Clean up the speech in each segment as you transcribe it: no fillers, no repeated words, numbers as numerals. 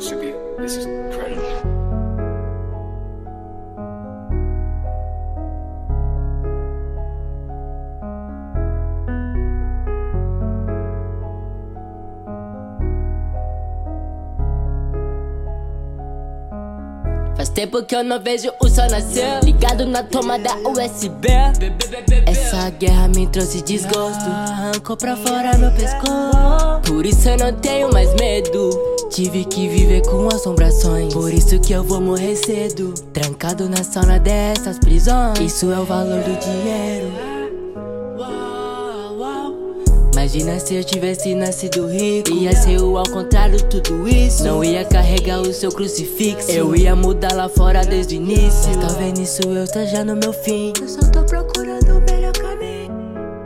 This is crazy. Faz tempo que eu não vejo o sol nascer, ligado na tomada USB. Essa guerra me trouxe desgosto, arrancou pra fora meu pescoço. Por isso eu não tenho mais medo, tive que viver com assombrações. Por isso que eu vou morrer cedo, trancado na sauna dessas prisões. Isso é o valor do dinheiro. Imagina se eu tivesse nascido rico, ia ser o ao contrário tudo isso. Não ia carregar o seu crucifixo, eu ia mudar lá fora desde o início. Mas tá vendo isso, eu tô já no meu fim, eu só tô procurando o melhor caminho.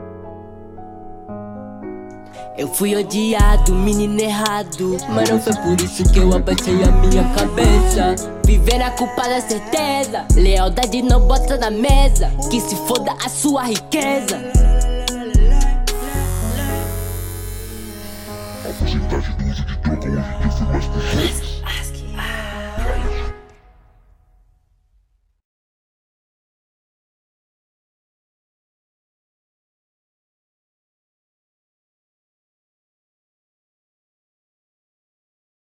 Eu fui odiado, menino errado, mas não foi por isso que eu abaixei a minha cabeça. Viver na culpa da certeza, lealdade não bota na mesa, que se foda a sua riqueza. A porcentagem do uso de droga hoje em dia foi mais puxada.